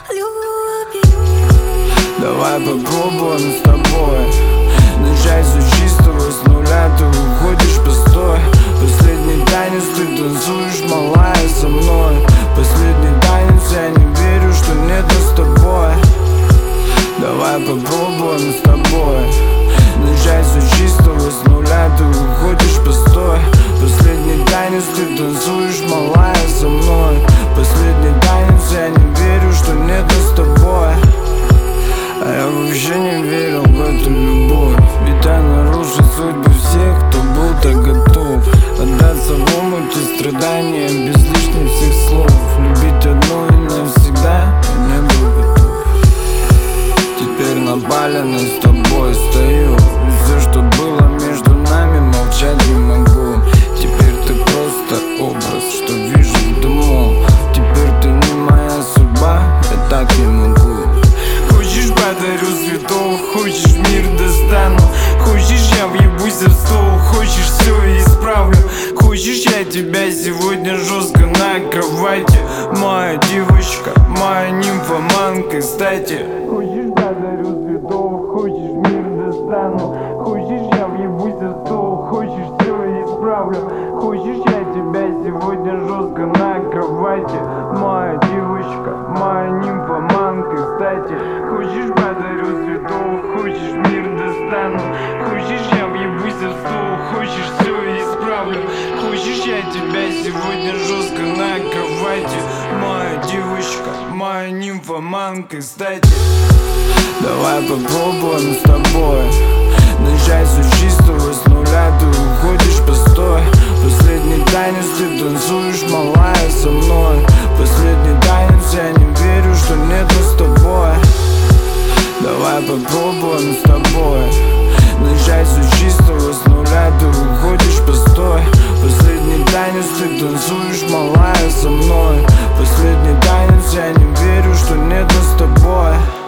Давай попробуем с тобой начать все чистого, с нуля. Ты уходишь постой. Последний танец, ты танцуешь, малая, со мной. Последний танец, я не верю, что нет с тобой. Давай попробуем с тобой начать все чистого, с нуля. Ты уходишь постой. Последний танец, ты танцуешь, малая, со мной. Последний танец, я не верю, что нет с тобой. А я вообще не верил в эту любовь, ведь она рушит судьбу всех, кто был так готов отдаться в омут и страдания без лишних всех слов. Любить одну и навсегда я не был готов. Теперь на Балине с тобой стою, и все, что было между нами, молчать не могу. Теперь ты просто образ, что вижу в дыму. Теперь ты не моя судьба, я так не могу. Хочешь, подарю цветов, хочешь, мир достану. Хочешь, я въебусь в стол, хочешь, все исправлю. Хочешь, я тебя сегодня жестко на кровати. Моя девочка, моя нимфоманка, кстати. Хочешь, подарю цветов, хочешь, мир достану. Хочешь, я въебусь в стол, хочешь, все исправлю. Хочешь, я тебя сегодня жестко на кровати. Моя девочка, моя нимфоманка, кстати. Хочешь, подарю цветов, хочешь, мир достану. Хочешь, я въебусь в стол, хочешь, все исправлю. Хочешь, я тебя сегодня жестко на кровати. Моя девочка, моя нимфоманка, кстати. Давай попробуем с тобой начать все чистого, с нуля. Ты уходишь постой. Последний танец, ты танцуешь, малая, со мной. Последний танец, я не верю, что нет с тобой. Давай попробуем с тобой начать все чистого, с нуля. Ты уходишь постой. Последний танец, ты танцуешь, малая, со мной. Последний танец, я не верю, что нет с тобой.